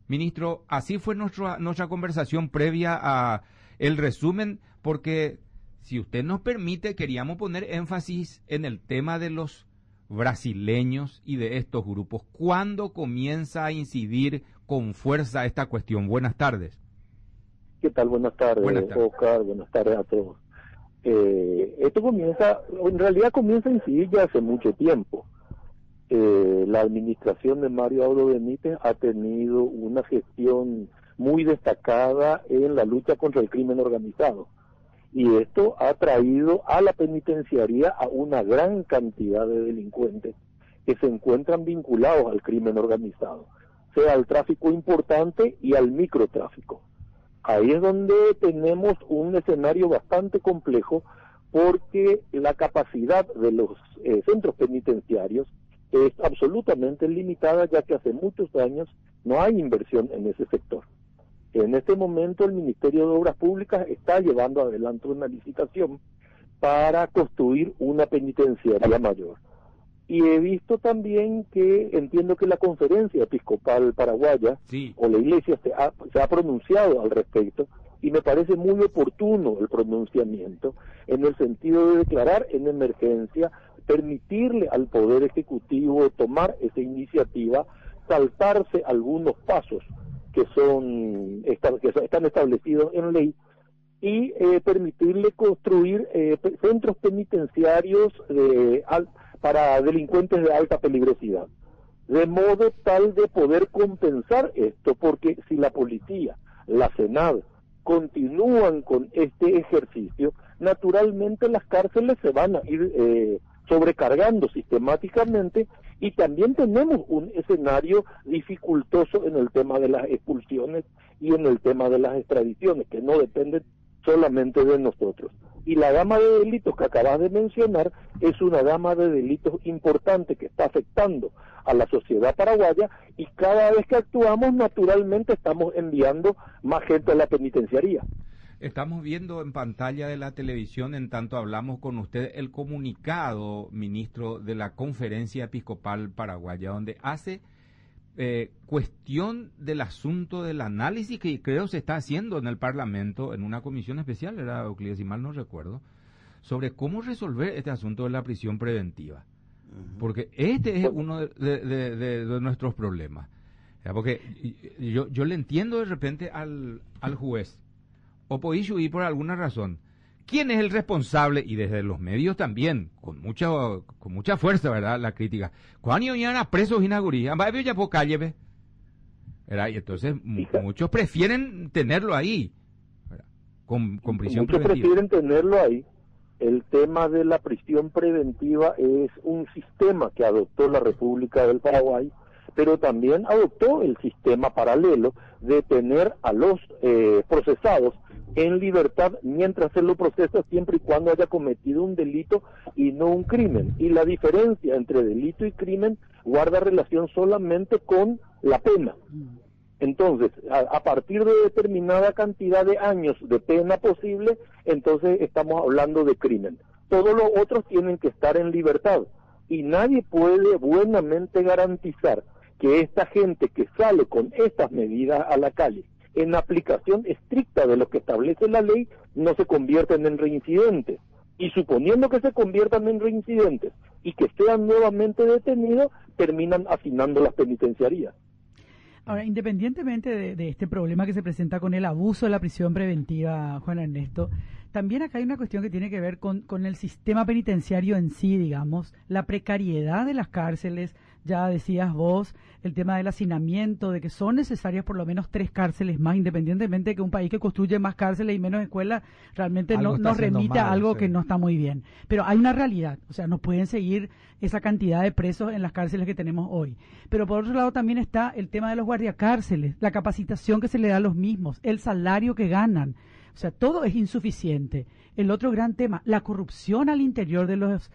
Ministro, así fue nuestra conversación previa a el resumen, porque si usted nos permite, queríamos poner énfasis en el tema de los brasileños y de estos grupos. ¿Cuándo comienza a incidir con fuerza esta cuestión? Buenas tardes. ¿Qué tal? Buenas tardes, Oscar. Buenas tardes a todos. Esto en realidad comienza a incidir ya hace mucho tiempo. La administración de Mario Abdo Benítez ha tenido una gestión muy destacada en la lucha contra el crimen organizado. Y esto ha traído a la penitenciaría a una gran cantidad de delincuentes que se encuentran vinculados al crimen organizado, sea al tráfico importante y al microtráfico. Ahí es donde tenemos un escenario bastante complejo, porque la capacidad de los centros penitenciarios es absolutamente limitada, ya que hace muchos años no hay inversión en ese sector. En este momento el Ministerio de Obras Públicas está llevando adelante una licitación para construir una penitenciaría mayor. Y he visto también que, entiendo que la Conferencia Episcopal Paraguaya, sí, o la Iglesia se ha pronunciado al respecto, y me parece muy oportuno el pronunciamiento, en el sentido de declarar en emergencia, permitirle al Poder Ejecutivo tomar esa iniciativa, saltarse algunos pasos que están establecidos en ley, y permitirle construir centros penitenciarios para delincuentes de alta peligrosidad, de modo tal de poder compensar esto, porque si la policía, la Senad, continúan con este ejercicio, naturalmente las cárceles se van a ir sobrecargando sistemáticamente, y también tenemos un escenario dificultoso en el tema de las expulsiones y en el tema de las extradiciones, que no dependen solamente de nosotros. Y la gama de delitos que acabas de mencionar es una gama de delitos importante que está afectando a la sociedad paraguaya, y cada vez que actuamos, naturalmente estamos enviando más gente a la penitenciaría. Estamos viendo en pantalla de la televisión, en tanto hablamos con usted, el comunicado, ministro, de la Conferencia Episcopal Paraguaya, donde hace cuestión del asunto del análisis que creo se está haciendo en el Parlamento, en una comisión especial, era Euclides, si mal no recuerdo, sobre cómo resolver este asunto de la prisión preventiva. Porque este es uno de nuestros problemas. O sea, porque yo le entiendo de repente al juez, o podéis huir por alguna razón. ¿Quién es el responsable? Y desde los medios también, con mucha fuerza, ¿verdad? La crítica. ¿Cuándo iban a presos inaugurían? Va a ya por calle, ¿verdad? Y entonces muchos prefieren tenerlo ahí, ¿verdad? Con prisión preventiva. Muchos prefieren tenerlo ahí. El tema de la prisión preventiva es un sistema que adoptó la República del Paraguay, pero también adoptó el sistema paralelo de tener a los procesados en libertad mientras se lo procesa, siempre y cuando haya cometido un delito y no un crimen. Y la diferencia entre delito y crimen guarda relación solamente con la pena. Entonces, a partir de determinada cantidad de años de pena posible, entonces estamos hablando de crimen. Todos los otros tienen que estar en libertad, y nadie puede buenamente garantizar que esta gente que sale con estas medidas a la calle, en aplicación estricta de lo que establece la ley, no se convierten en reincidentes. Y suponiendo que se conviertan en reincidentes y que sean nuevamente detenidos, terminan hacinando las penitenciarías. Ahora, independientemente de este problema que se presenta con el abuso de la prisión preventiva, Juan Ernesto, también acá hay una cuestión que tiene que ver con el sistema penitenciario en sí, digamos, la precariedad de las cárceles. Ya decías vos, el tema del hacinamiento, de que son necesarias por lo menos 3 cárceles más, independientemente de que un país que construye más cárceles y menos escuelas realmente nos remite a algo que no está muy bien. Pero hay una realidad, o sea, no pueden seguir esa cantidad de presos en las cárceles que tenemos hoy. Pero por otro lado también está el tema de los guardiacárceles, la capacitación que se le da a los mismos, el salario que ganan. O sea, todo es insuficiente. El otro gran tema, la corrupción al interior de los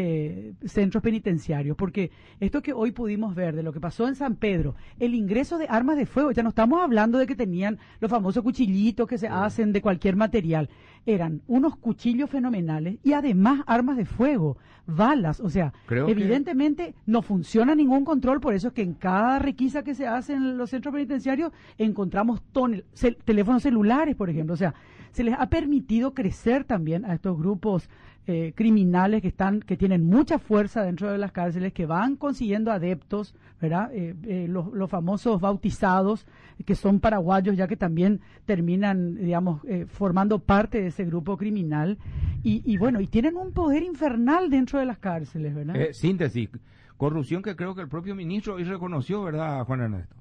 centros penitenciarios, porque esto que hoy pudimos ver de lo que pasó en San Pedro, el ingreso de armas de fuego, ya no estamos hablando de que tenían los famosos cuchillitos que se hacen de cualquier material. eran unos cuchillos fenomenales y además armas de fuego, balas, o sea, evidentemente no funciona ningún control, por eso es que en cada requisa que se hace en los centros penitenciarios encontramos teléfonos celulares, por ejemplo, o sea, se les ha permitido crecer también a estos grupos criminales que tienen mucha fuerza dentro de las cárceles, que van consiguiendo adeptos, ¿verdad? Los famosos bautizados, que son paraguayos, ya que también terminan, digamos, formando parte de ese grupo criminal, y bueno, y tienen un poder infernal dentro de las cárceles, ¿verdad? Síntesis, corrupción que creo que el propio ministro hoy reconoció, ¿verdad, Juan Ernesto?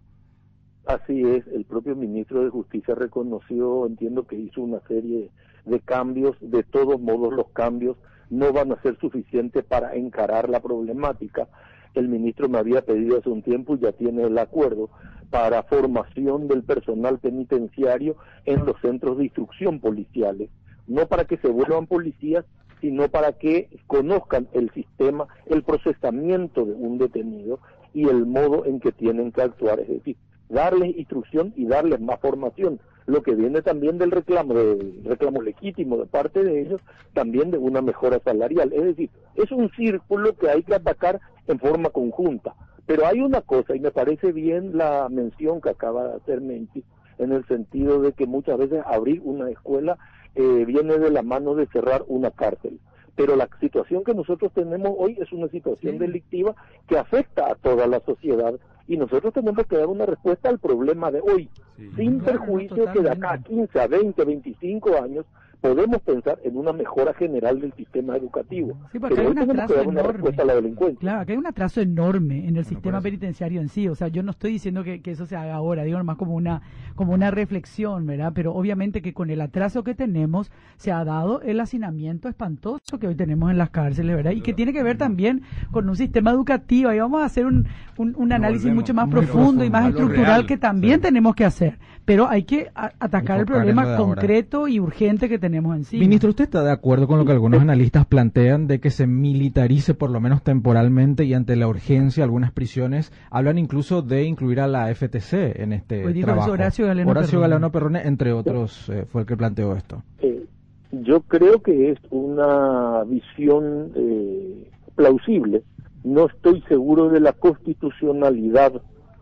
Así es, el propio ministro de Justicia reconoció, entiendo que hizo una serie de cambios. De todos modos, los cambios no van a ser suficientes para encarar la problemática. El ministro me había pedido hace un tiempo, y ya tiene el acuerdo, para formación del personal penitenciario en los centros de instrucción policiales, no para que se vuelvan policías, sino para que conozcan el sistema, el procesamiento de un detenido y el modo en que tienen que actuar, es decir, darles instrucción y darles más formación, lo que viene también del reclamo legítimo de parte de ellos, también de una mejora salarial. Es decir, es un círculo que hay que atacar en forma conjunta. Pero hay una cosa, y me parece bien la mención que acaba de hacer Menchi, en el sentido de que muchas veces abrir una escuela viene de la mano de cerrar una cárcel. Pero la situación que nosotros tenemos hoy es una situación delictiva que afecta a toda la sociedad, y nosotros tenemos que dar una respuesta al problema de hoy, sin perjuicio que de acá a 15, a 20, 25 años podemos pensar en una mejora general del sistema educativo. Sí, porque pero hay hoy tenemos que dar una respuesta a la delincuencia. Claro, que hay un atraso enorme en el sistema penitenciario en sí. O sea, yo no estoy diciendo que eso se haga ahora, digo más como una reflexión, ¿verdad? Pero obviamente que con el atraso que tenemos se ha dado el hacinamiento espantoso que hoy tenemos en las cárceles, ¿verdad? Y que tiene que ver también con un sistema educativo. Ahí vamos a hacer un análisis mucho más profundo y más estructural que también tenemos que hacer. Pero hay que atacar el problema concreto y urgente que tenemos encima. Ministro, ¿usted está de acuerdo con lo que algunos analistas plantean de que se militarice por lo menos temporalmente y ante la urgencia algunas prisiones? Hablan incluso de incluir a la FTC en este trabajo. Horacio Galeano Perrone, entre otros, fue el que planteó esto. Yo creo que es una visión plausible. No estoy seguro de la constitucionalidad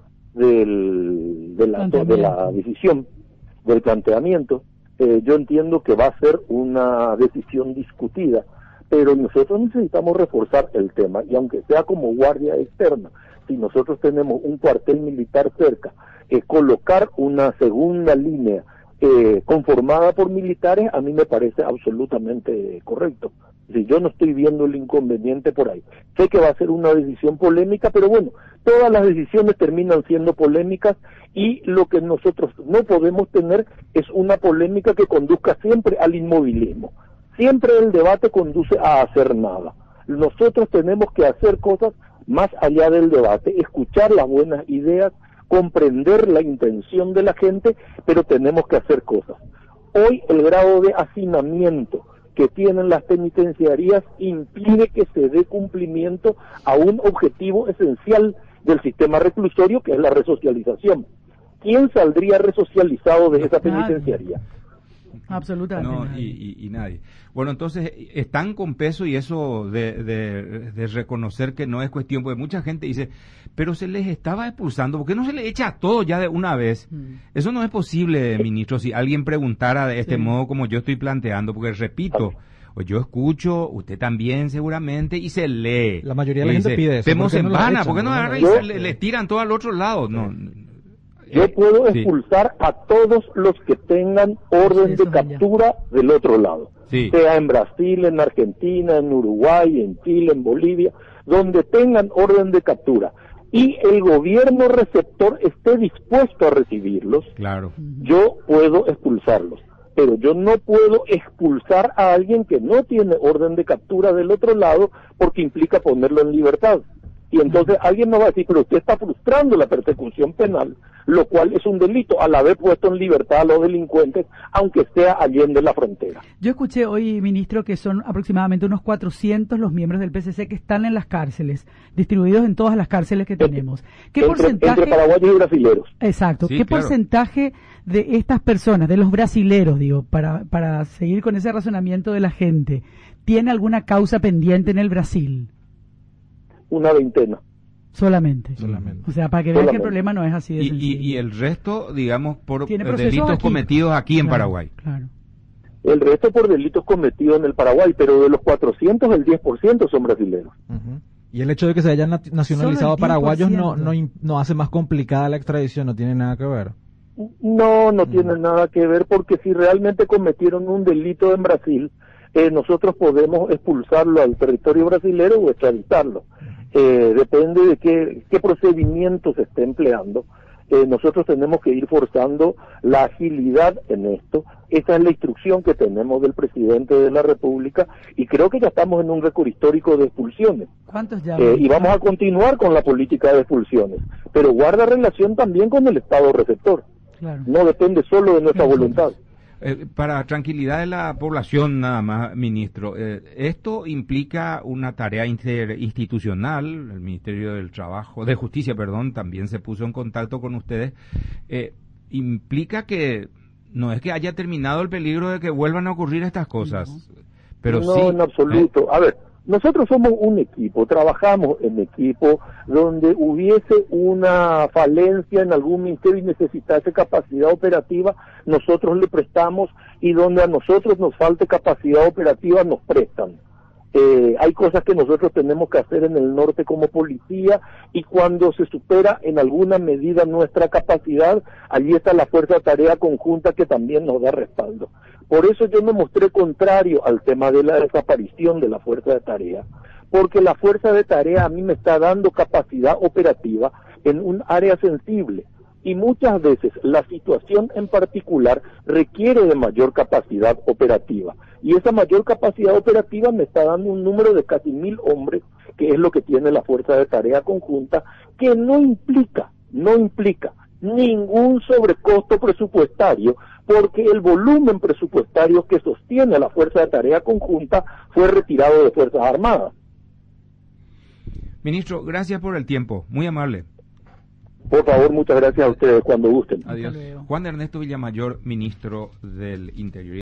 de la decisión, del planteamiento. Yo entiendo que va a ser una decisión discutida, pero nosotros necesitamos reforzar el tema, y aunque sea como guardia externa, si nosotros tenemos un cuartel militar cerca, colocar una segunda línea conformada por militares, a mí me parece absolutamente correcto. Si yo no estoy viendo el inconveniente por ahí. Sé que va a ser una decisión polémica, pero bueno, todas las decisiones terminan siendo polémicas, y lo que nosotros no podemos tener es una polémica que conduzca siempre al inmovilismo. Siempre el debate conduce a hacer nada. Nosotros tenemos que hacer cosas más allá del debate, escuchar las buenas ideas, comprender la intención de la gente, pero tenemos que hacer cosas. Hoy el grado de hacinamiento que tienen las penitenciarías impide que se dé cumplimiento a un objetivo esencial del sistema reclusorio, que es la resocialización. ¿Quién saldría resocializado de esa penitenciaría? Absolutamente. No, y nadie. Bueno, entonces están con peso, y eso de reconocer que no es cuestión, porque mucha gente dice, pero se les estaba expulsando, ¿por qué no se le echa a todo ya de una vez? Eso no es posible, ministro, si alguien preguntara de este modo como yo estoy planteando, porque repito, yo escucho, usted también seguramente, y se lee. La mayoría de la gente pide eso. ¿Por qué no agarran y le tiran todo al otro lado? No. Yo puedo expulsar a todos los que tengan orden de captura del otro lado, sea en Brasil, en Argentina, en Uruguay, en Chile, en Bolivia, donde tengan orden de captura, y el gobierno receptor esté dispuesto a recibirlos. Claro. Yo puedo expulsarlos, pero yo no puedo expulsar a alguien que no tiene orden de captura del otro lado, porque implica ponerlo en libertad. Y entonces alguien nos va a decir, pero usted está frustrando la persecución penal, lo cual es un delito, al haber puesto en libertad a los delincuentes, aunque sea allende la frontera. Yo escuché hoy, ministro, que son aproximadamente unos 400 los miembros del PCC que están en las cárceles, distribuidos en todas las cárceles que tenemos. ¿Qué porcentaje? Entre paraguayos y brasileros. Exacto. Sí, ¿Qué claro. porcentaje de estas personas, de los brasileros, digo, para seguir con ese razonamiento de la gente, tiene alguna causa pendiente en el Brasil? Una veintena. Solamente. O sea, para que vean que el problema no es así de sencillo. Y el resto, digamos, por Tiene delitos aquí, cometidos aquí en claro, Paraguay. Claro. El resto por delitos cometidos en el Paraguay, pero de los 400, el 10% son brasileños. Y el hecho de que se hayan nacionalizado paraguayos no hace más complicada la extradición, no tiene nada que ver. No tiene nada que ver, porque si realmente cometieron un delito en Brasil, nosotros podemos expulsarlo al territorio brasilero o extraditarlo. Depende de qué procedimiento se esté empleando. Nosotros tenemos que ir forzando la agilidad en esto. Esa es la instrucción que tenemos del presidente de la República, y creo que ya estamos en un récord histórico de expulsiones. ¿Cuántos ya? Y vamos a continuar con la política de expulsiones, pero guarda relación también con el Estado receptor. Claro. No depende solo de nuestra voluntad. Para tranquilidad de la población nada más, ministro, esto implica una tarea interinstitucional. El Ministerio del Trabajo, de Justicia, perdón, también se puso en contacto con ustedes. Implica que no es que haya terminado el peligro de que vuelvan a ocurrir estas cosas, pero no, sí. En absoluto. A ver, nosotros somos un equipo, trabajamos en equipo. Donde hubiese una falencia en algún ministerio y necesitase capacidad operativa, nosotros le prestamos, y donde a nosotros nos falte capacidad operativa, nos prestan. Hay cosas que nosotros tenemos que hacer en el norte como policía, y cuando se supera en alguna medida nuestra capacidad, allí está la Fuerza de Tarea Conjunta, que también nos da respaldo. Por eso yo me mostré contrario al tema de la desaparición de la Fuerza de Tarea, porque la Fuerza de Tarea a mí me está dando capacidad operativa en un área sensible, y muchas veces la situación en particular requiere de mayor capacidad operativa, y esa mayor capacidad operativa me está dando un número de casi 1.000 hombres, que es lo que tiene la Fuerza de Tarea Conjunta, que no implica ningún sobrecosto presupuestario, porque el volumen presupuestario que sostiene a la Fuerza de Tarea Conjunta fue retirado de Fuerzas Armadas. Ministro, gracias por el tiempo, muy amable. Por favor, muchas gracias a ustedes, cuando gusten. Adiós. Juan Ernesto Villamayor, ministro del Interior.